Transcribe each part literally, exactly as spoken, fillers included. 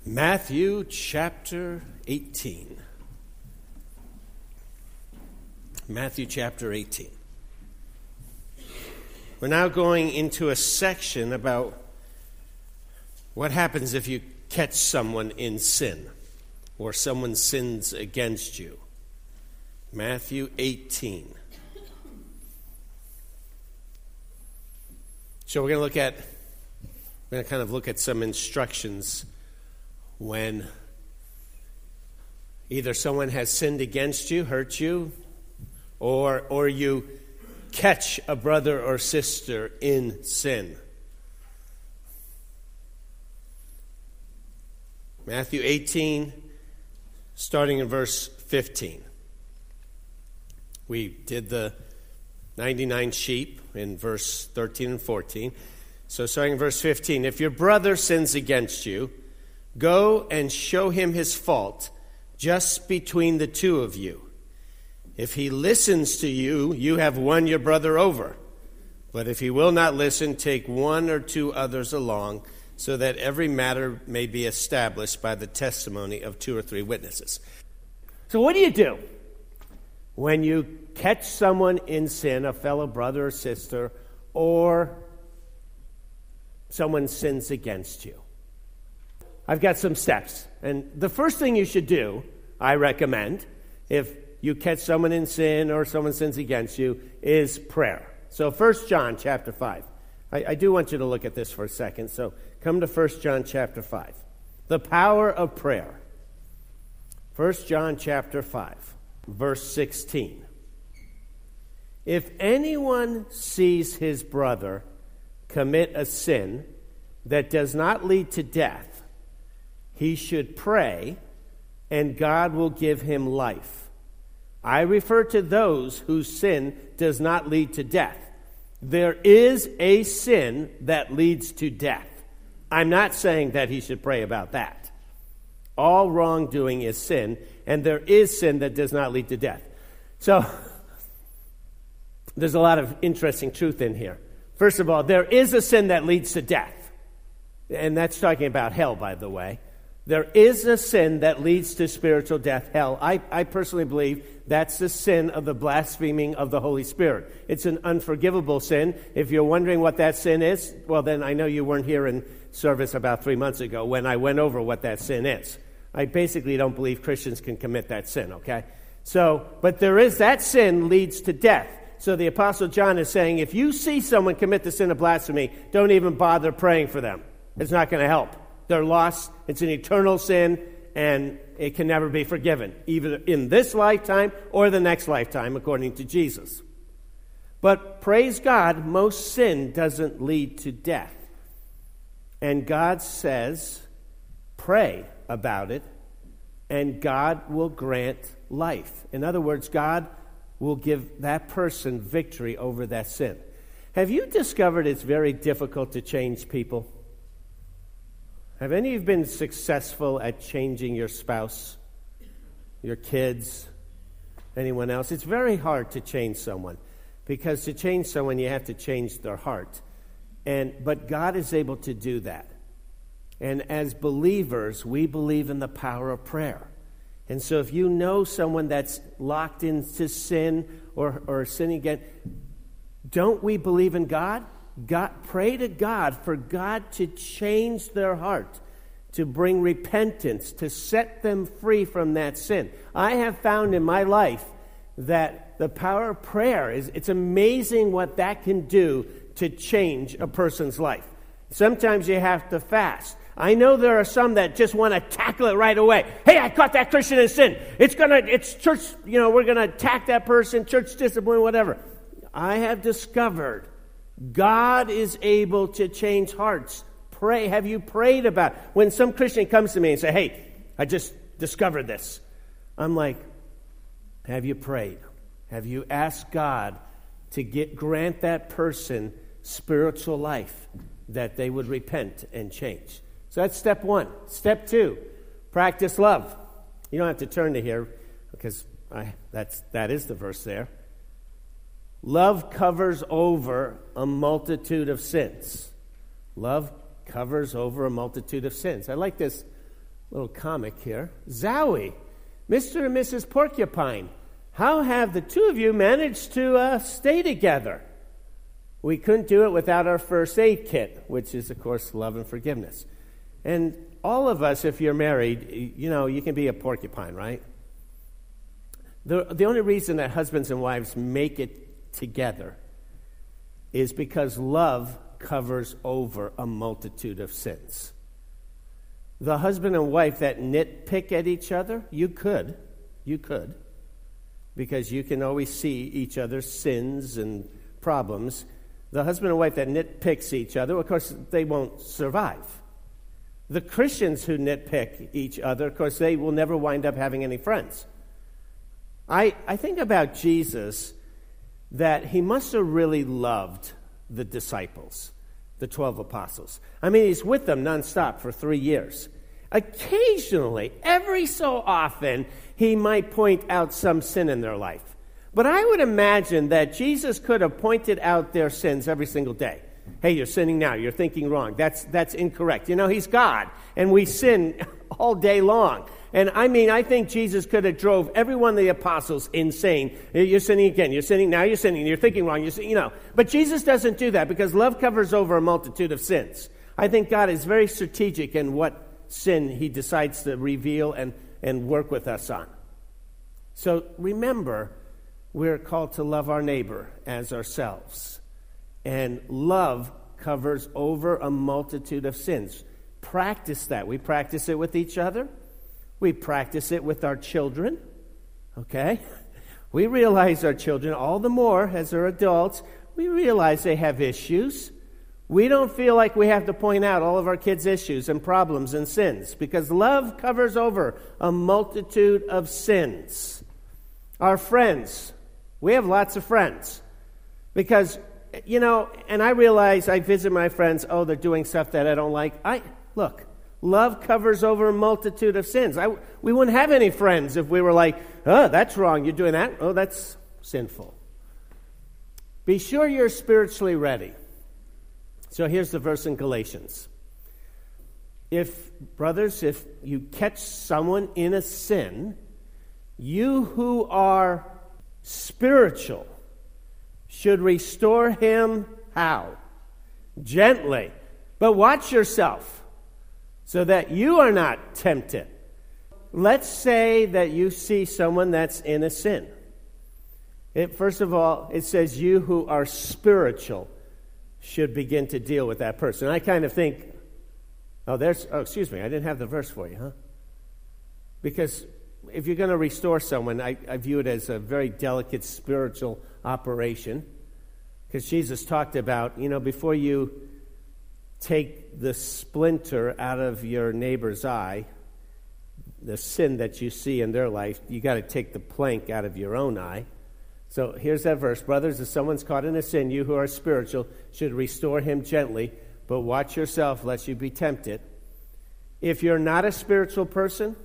Matthew chapter eighteen. Matthew chapter eighteen. We're now going into a section about what happens if you catch someone in sin or someone sins against you. Matthew eighteen. So we're going to look at, we're going to kind of look at some instructions when either someone has sinned against you, hurt you, or or you catch a brother or sister in sin. Matthew eighteen, starting in verse fifteen. We did the ninety-nine sheep in verse thirteen and fourteen. So starting in verse fifteen, if your brother sins against you, go and show him his fault just between the two of you. If he listens to you, you have won your brother over. But if he will not listen, take one or two others along, so that every matter may be established by the testimony of two or three witnesses. So what do you do when you catch someone in sin, a fellow brother or sister, or someone sins against you? I've got some steps. And the first thing you should do, I recommend, if you catch someone in sin or someone sins against you, is prayer. So First John chapter five. I, I do want you to look at this for a second. So come to First John chapter five. The power of prayer. First John chapter five, verse sixteen. If anyone sees his brother commit a sin that does not lead to death, he should pray, and God will give him life. I refer to those whose sin does not lead to death. There is a sin that leads to death. I'm not saying that he should pray about that. All wrongdoing is sin, and there is sin that does not lead to death. So, there's a lot of interesting truth in here. First of all, there is a sin that leads to death. And that's talking about hell, by the way. There is a sin that leads to spiritual death, hell. I, I personally believe that's the sin of the blaspheming of the Holy Spirit. It's an unforgivable sin. If you're wondering what that sin is, well, then I know you weren't here in service about three months ago when I went over what that sin is. I basically don't believe Christians can commit that sin, okay? So, but there is, that sin leads to death. So the Apostle John is saying, if you see someone commit the sin of blasphemy, don't even bother praying for them. It's not going to help. They're lost. It's an eternal sin, and it can never be forgiven, either in this lifetime or the next lifetime, according to Jesus. But praise God, most sin doesn't lead to death. And God says, pray about it, and God will grant life. In other words, God will give that person victory over that sin. Have you discovered it's very difficult to change people? Have any of you been successful at changing your spouse, your kids, anyone else? It's very hard to change someone, because to change someone, you have to change their heart. And but God is able to do that. And as believers, we believe in the power of prayer. And so if you know someone that's locked into sin or, or sinning again, don't we believe in God? God, pray to God for God to change their heart, to bring repentance, to set them free from that sin. I have found in my life that the power of prayer is, it's amazing what that can do to change a person's life. Sometimes you have to fast. I know there are some that just want to tackle it right away. Hey, I caught that Christian in sin. It's gonna, it's church, you know, we're going to attack that person, church discipline, whatever. I have discovered God is able to change hearts. Pray. Have you prayed about it? When some Christian comes to me and say, hey, I just discovered this. I'm like, have you prayed? Have you asked God to get grant that person spiritual life, that they would repent and change? So that's step one. Step two, practice love. You don't have to turn to here, because I, that's, that is the verse there. Love covers over a multitude of sins. Love covers over a multitude of sins. I like this little comic here. Zowie, Mister and Missus Porcupine, how have the two of you managed to uh, stay together? We couldn't do it without our first aid kit, which is, of course, love and forgiveness. And all of us, if you're married, you know, you can be a porcupine, right? The, the only reason that husbands and wives make it together is because love covers over a multitude of sins. The husband and wife that nitpick at each other, you could, you could, because you can always see each other's sins and problems. The husband and wife that nitpicks each other, of course, they won't survive. The Christians who nitpick each other, of course, they will never wind up having any friends. I, I think about Jesus, that he must have really loved the disciples, the twelve apostles. I mean, he's with them nonstop for three years. Occasionally, every so often, he might point out some sin in their life. But I would imagine that Jesus could have pointed out their sins every single day. Hey, you're sinning now. You're thinking wrong. That's that's incorrect. You know, he's God, and we sin all day long. And I mean, I think Jesus could have drove every one of the apostles insane. You're sinning again. You're sinning now. You're sinning. You're thinking wrong. You're sin- you know. But Jesus doesn't do that because love covers over a multitude of sins. I think God is very strategic in what sin he decides to reveal and, and work with us on. So remember, we're called to love our neighbor as ourselves. And love covers over a multitude of sins. Practice that. We practice it with each other. We practice it with our children. Okay? We realize our children, all the more as they're adults, we realize they have issues. We don't feel like we have to point out all of our kids' issues and problems and sins because love covers over a multitude of sins. Our friends, we have lots of friends because, you know, and I realize I visit my friends, oh, they're doing stuff that I don't like. I look, love covers over a multitude of sins. I, we wouldn't have any friends if we were like, oh, that's wrong, you're doing that. Oh, that's sinful. Be sure you're spiritually ready. So here's the verse in Galatians. If, brothers, if you catch someone in a sin, you who are spiritual should restore him how? Gently. But watch yourself so that you are not tempted. Let's say that you see someone that's in a sin. It, first of all, it says you who are spiritual should begin to deal with that person. I kind of think, oh, there's, oh, excuse me, I didn't have the verse for you, huh? Because if you're going to restore someone, I, I view it as a very delicate spiritual operation. Because Jesus talked about, you know, before you take the splinter out of your neighbor's eye, the sin that you see in their life, you got to take the plank out of your own eye. So here's that verse. Brothers, if someone's caught in a sin, you who are spiritual should restore him gently, but watch yourself lest you be tempted. If you're not a spiritual person,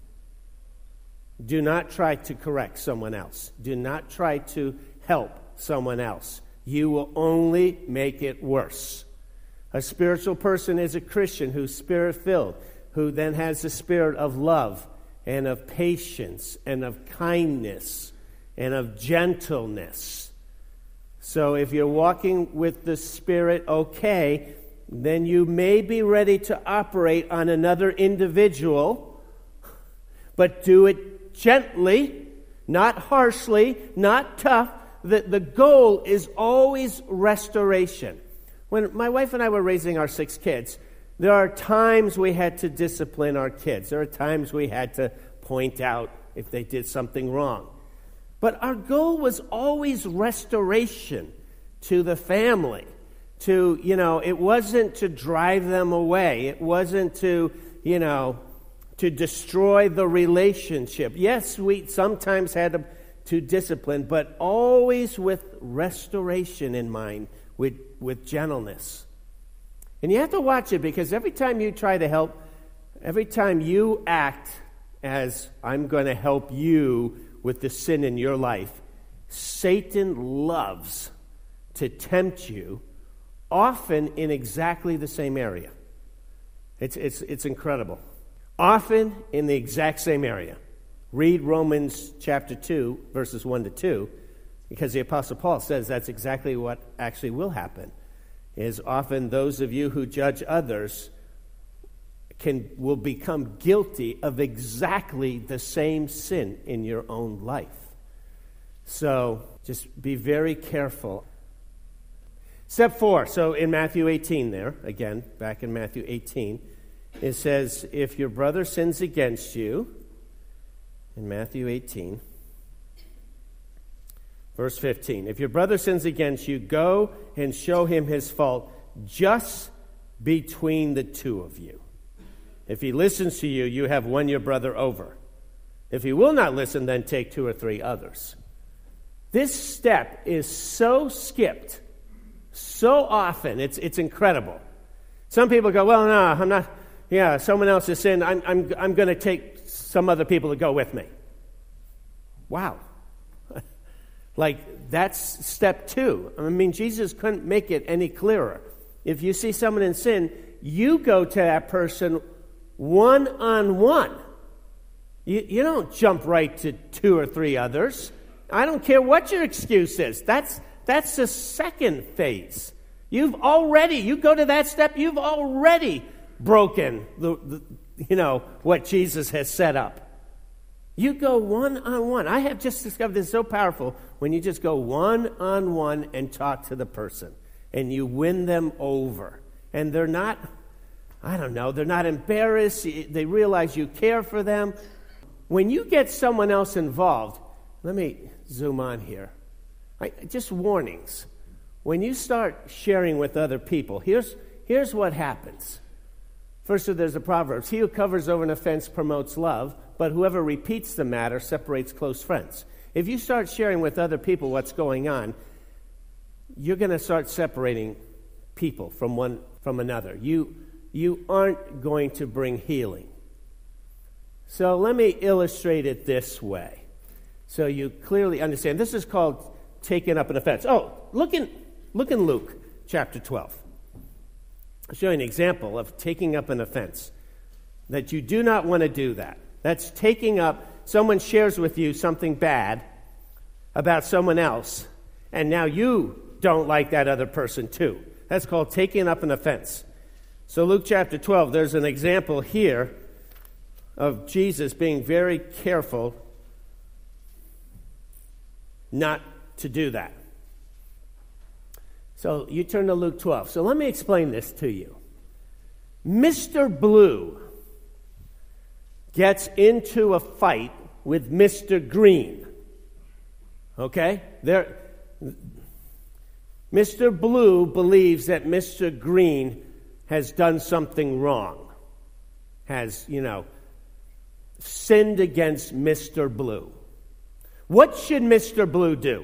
do not try to correct someone else. Do not try to help someone else. You will only make it worse. A spiritual person is a Christian who's spirit-filled, who then has the spirit of love and of patience and of kindness and of gentleness. So if you're walking with the Spirit, okay, then you may be ready to operate on another individual, but do it gently, not harshly, not tough. The, the goal is always restoration. When my wife and I were raising our six kids, there are times we had to discipline our kids. There are times we had to point out if they did something wrong. But our goal was always restoration to the family. To, you know, it wasn't to drive them away. It wasn't to, you know, to destroy the relationship. Yes, we sometimes had to, to discipline, but always with restoration in mind, with, with gentleness. And you have to watch it because every time you try to help, every time you act as I'm going to help you with the sin in your life, Satan loves to tempt you, often in exactly the same area. It's it's it's incredible. often in the exact same area. Read Romans chapter two, verses one to two, because the Apostle Paul says that's exactly what actually will happen, is often those of you who judge others can will become guilty of exactly the same sin in your own life. So just be very careful. Step four, so in Matthew eighteen there, again, back in Matthew eighteen, it says, if your brother sins against you, in Matthew eighteen, verse fifteen, if your brother sins against you, go and show him his fault just between the two of you. If he listens to you, you have won your brother over. If he will not listen, then take two or three others. This step is so skipped so often, it's it's incredible. Some people go, well, no, I'm not, yeah, someone else has sinned, I'm, I'm, I'm going to take some other people to go with me. Wow. Like, that's step two. I mean, Jesus couldn't make it any clearer. If you see someone in sin, you go to that person one-on-one. You, you don't jump right to two or three others. I don't care what your excuse is. That's that's the second phase. You've already, you go to that step, you've already broken the, the you know, what Jesus has set up. You go one-on-one. I have just discovered this is so powerful when you just go one-on-one and talk to the person, and you win them over. And they're not, I don't know, they're not embarrassed. They realize you care for them. When you get someone else involved, let me zoom on here. I, just warnings. When you start sharing with other people, here's, here's what happens. First, there's a Proverbs. He who covers over an offense promotes love, but whoever repeats the matter separates close friends. If you start sharing with other people what's going on, you're going to start separating people from one from another. You, you aren't going to bring healing. So let me illustrate it this way, so you clearly understand. This is called taking up an offense. Oh, look in, look in Luke chapter twelve. I'll show you an example of taking up an offense. That you do not want to do that. That's taking up, someone shares with you something bad about someone else, and now you don't like that other person too. That's called taking up an offense. So Luke chapter twelve, there's an example here of Jesus being very careful not to do that. So you turn to Luke twelve. So let me explain this to you. Mister Blue gets into a fight with Mister Green. Okay? There, Mister Blue believes that Mister Green has done something wrong. Has, you know, sinned against Mister Blue. What should Mister Blue do?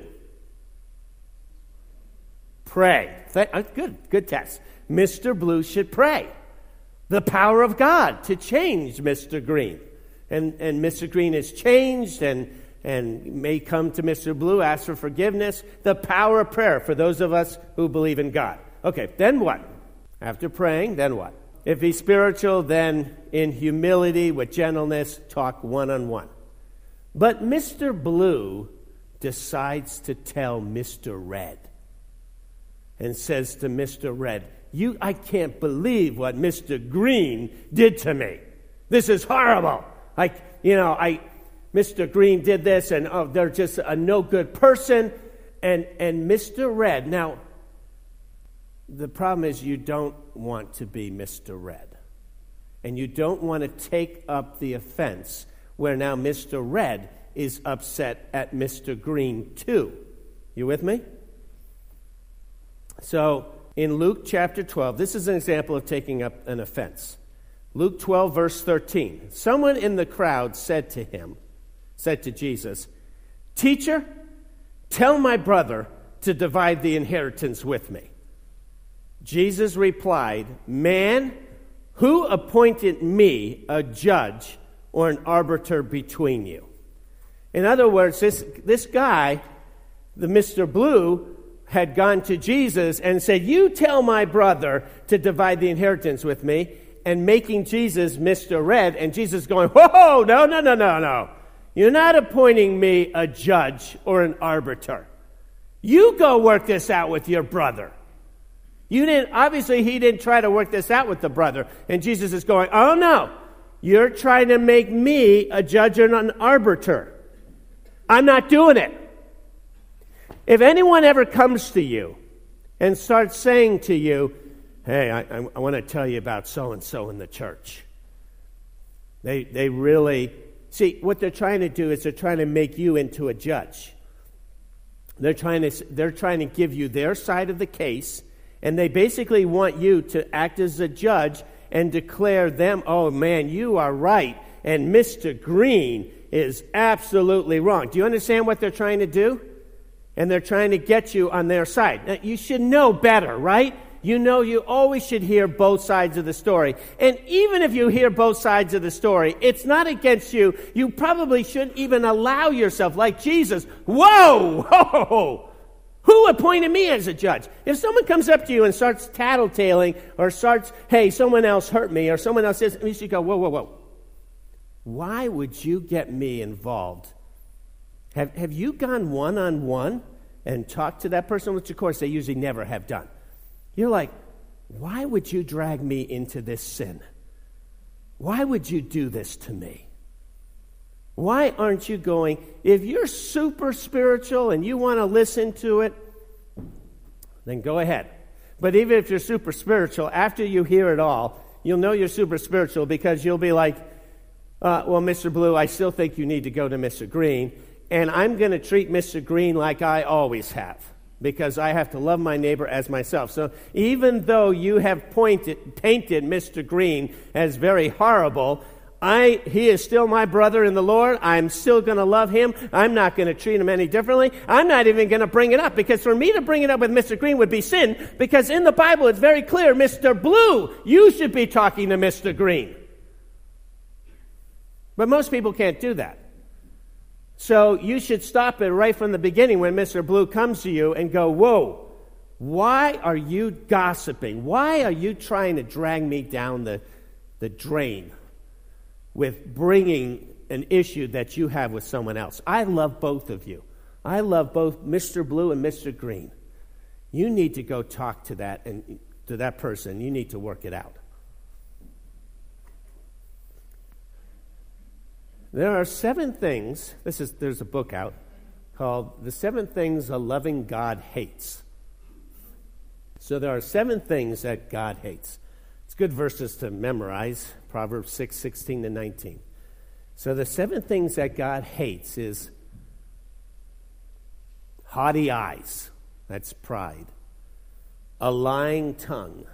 Pray. Good, good test. Mister Blue should pray. The power of God to change Mister Green. And, and Mister Green is changed and, and may come to Mister Blue, ask for forgiveness. The power of prayer for those of us who believe in God. Okay, then what? After praying, then what? If he's spiritual, then in humility, with gentleness, talk one-on-one. But Mister Blue decides to tell Mister Red and says to Mister Red, You, I can't believe what Mister Green did to me. This is horrible. I, you know, I, Mister Green did this, and oh, they're just a no good person. And and Mister Red. Now, the problem is you don't want to be Mister Red, and you don't want to take up the offense where now Mister Red is upset at Mister Green too. You with me? So, in Luke chapter twelve, this is an example of taking up an offense. Luke twelve, verse thirteen. Someone in the crowd said to him, said to Jesus, Teacher, tell my brother to divide the inheritance with me. Jesus replied, Man, who appointed me a judge or an arbiter between you? In other words, this, this guy, the Mister Blue, had gone to Jesus and said, You tell my brother to divide the inheritance with me. and making Jesus Mister Red, and Jesus going, whoa, no, no, no, no, no. You're not appointing me a judge or an arbiter. You go work this out with your brother. You didn't, obviously he didn't try to work this out with the brother. And Jesus is going, oh no, you're trying to make me a judge and an arbiter. I'm not doing it. If anyone ever comes to you and starts saying to you, hey, I, I, I want to tell you about so-and-so in the church. They, they really, see, what they're trying to do is they're trying to make you into a judge. They're trying to, they're trying to give you their side of the case, and they basically want you to act as a judge and declare them, oh man, you are right, and Mister Green is absolutely wrong. Do you understand what they're trying to do? And they're trying to get you on their side. Now, you should know better, right? You know you always should hear both sides of the story. And even if you hear both sides of the story, it's not against you. You probably shouldn't even allow yourself, like Jesus, whoa, whoa, who appointed me as a judge? If someone comes up to you and starts tattletaling or starts, hey, someone else hurt me, or someone else says, you should go, whoa, whoa, whoa. Why would you get me involved? Have, have you gone one-on-one and talked to that person? Which, of course, they usually never have done. You're like, why would you drag me into this sin? Why would you do this to me? Why aren't you going, if you're super spiritual and you want to listen to it, then go ahead. But even if you're super spiritual, after you hear it all, you'll know you're super spiritual because you'll be like, uh, well, Mister Blue, I still think you need to go to Mister Green, and I'm going to treat Mister Green like I always have, because I have to love my neighbor as myself. So even though you have pointed, painted Mister Green as very horrible, I, he is still my brother in the Lord. I'm still going to love him. I'm not going to treat him any differently. I'm not even going to bring it up, because for me to bring it up with Mister Green would be sin, because in the Bible it's very clear, Mister Blue, you should be talking to Mister Green. But most people can't do that. So you should stop it right from the beginning when Mister Blue comes to you and go, whoa, why are you gossiping? Why are you trying to drag me down the, the drain with bringing an issue that you have with someone else? I love both of you. I love both Mister Blue and Mister Green. You need to go talk to that and to that person. You need to work it out. There are seven things, this is there's a book out called The Seven Things a Loving God Hates. So there are seven things that God hates. It's good verses to memorize, Proverbs six, sixteen to nineteen. So the seven things that God hates is haughty eyes, that's pride, a lying tongue,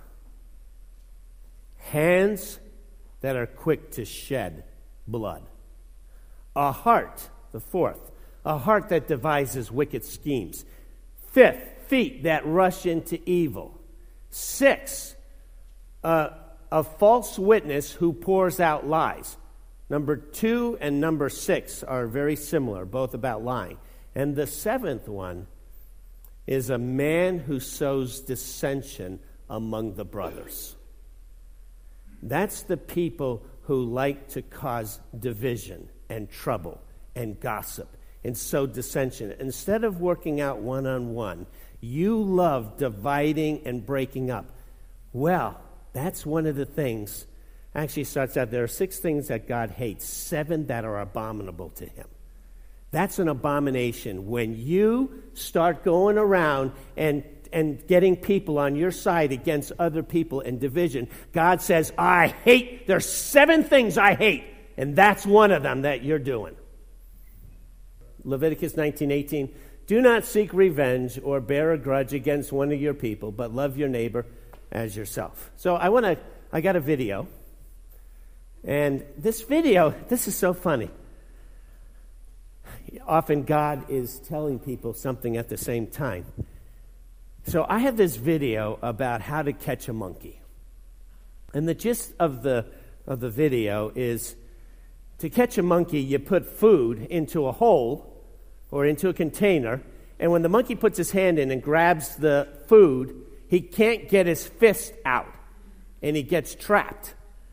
hands that are quick to shed blood, a heart, the fourth, a heart that devises wicked schemes. Fifth, feet that rush into evil. Six, uh, a false witness who pours out lies. Number two and number six are very similar, both about lying. And the seventh one is a man who sows dissension among the brothers. That's the people who like to cause division and trouble and gossip and sow dissension. Instead of working out one-on-one, you love dividing and breaking up. Well, that's one of the things. Actually starts out, there are six things that God hates, seven that are abominable to him. That's an abomination. When you start going around and and getting people on your side against other people and division, God says, I hate, there's seven things I hate. And that's one of them that you're doing. Leviticus nineteen eighteen, do not seek revenge or bear a grudge against one of your people, but love your neighbor as yourself. So I want to, I got a video. And this video, this is so funny. Often God is telling people something at the same time. So I have this video about how to catch a monkey. And the gist of the of the video is, to catch a monkey, you put food into a hole or into a container, and when the monkey puts his hand in and grabs the food, he can't get his fist out, and he gets trapped.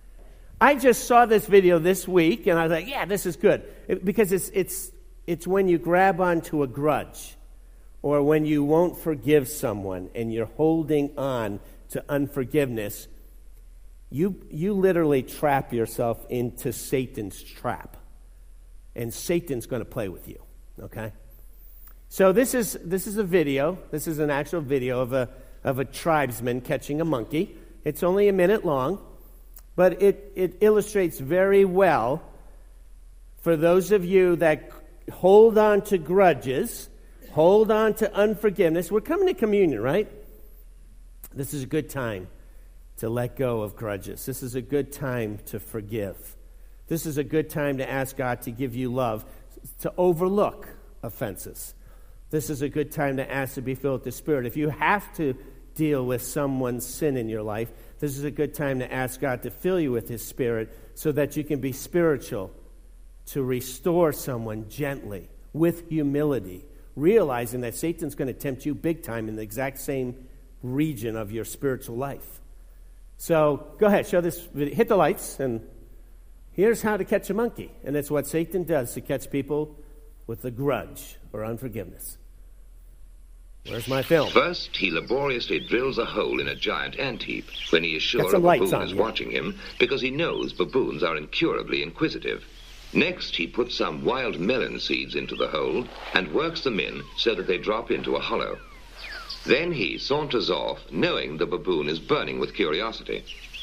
I just saw this video this week, and I was like, yeah, this is good. It, because it's, it's, it's when you grab onto a grudge, or when you won't forgive someone, and you're holding on to unforgiveness, you, you literally trap yourself into Satan's trap. And Satan's going to play with you, okay? So this is this is a video. This is an actual video of a of a tribesman catching a monkey. It's only a minute long, but it, it illustrates very well for those of you that hold on to grudges, hold on to unforgiveness. We're coming to communion, right? This is a good time to let go of grudges. This is a good time to forgive. This is a good time to ask God to give you love, to overlook offenses. This is a good time to ask to be filled with the Spirit. If you have to deal with someone's sin in your life, this is a good time to ask God to fill you with His Spirit so that you can be spiritual, to restore someone gently, with humility, realizing that Satan's going to tempt you big time in the exact same region of your spiritual life. So go ahead, show this video. Hit the lights, and here's how to catch a monkey. And it's what Satan does to catch people with a grudge or unforgiveness. Where's my film? First, he laboriously drills a hole in a giant ant heap when he is sure Got a some lights baboon on, is yeah. watching him, because he knows baboons are incurably inquisitive. Next, he puts some wild melon seeds into the hole and works them in so that they drop into a hollow. Then he saunters off, knowing the baboon is burning with curiosity.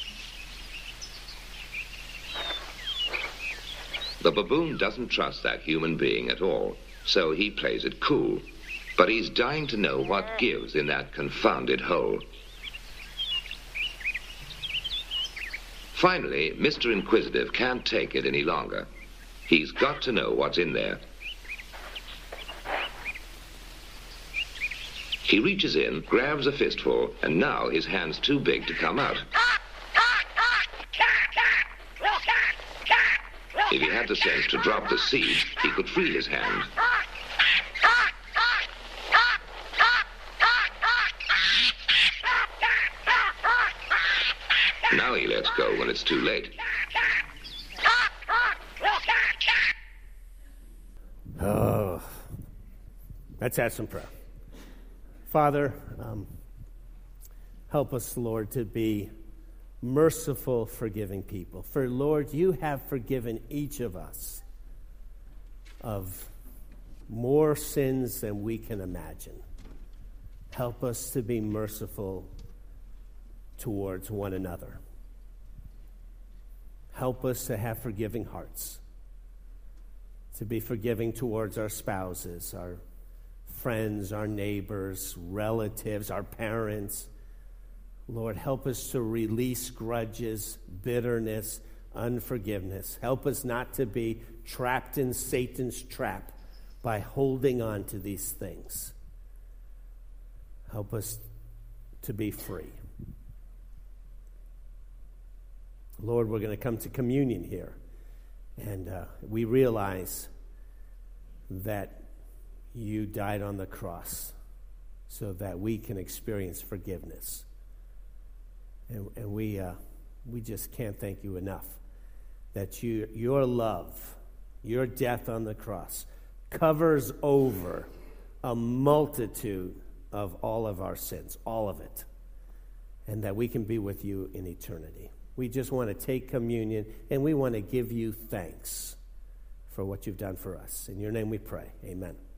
The baboon doesn't trust that human being at all, so he plays it cool. But he's dying to know what gives in that confounded hole. Finally, Mister Inquisitive can't take it any longer. He's got to know what's in there. He reaches in, grabs a fistful, and now his hand's too big to come out. If he had the sense to drop the seed, he could free his hand. Now he lets go when it's too late. Oh, let's have some prayer. Father, um, help us, Lord, to be merciful, forgiving people. For, Lord, you have forgiven each of us of more sins than we can imagine. Help us to be merciful towards one another. Help us to have forgiving hearts, to be forgiving towards our spouses, our friends, our neighbors, relatives, our parents. Lord, help us to release grudges, bitterness, unforgiveness. Help us not to be trapped in Satan's trap by holding on to these things. Help us to be free. Lord, we're going to come to communion here, and uh, we realize that you died on the cross so that we can experience forgiveness. And, and we uh, we just can't thank you enough that you, your love, your death on the cross covers over a multitude of all of our sins, all of it, and that we can be with you in eternity. We just want to take communion, and we want to give you thanks for what you've done for us. In your name we pray. Amen.